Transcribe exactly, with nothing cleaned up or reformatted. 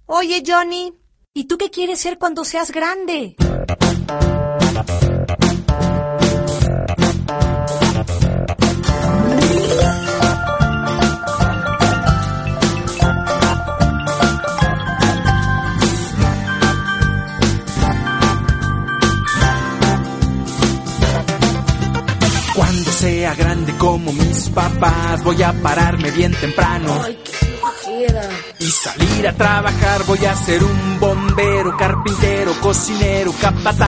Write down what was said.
Oye, Johnny, ¿y tú qué quieres ser cuando seas grande? Cuando sea grande como mis papás, voy a pararme bien temprano. Ay, qué flojera. Y salir a trabajar, voy a ser un bombero, carpintero, cocinero, capataz.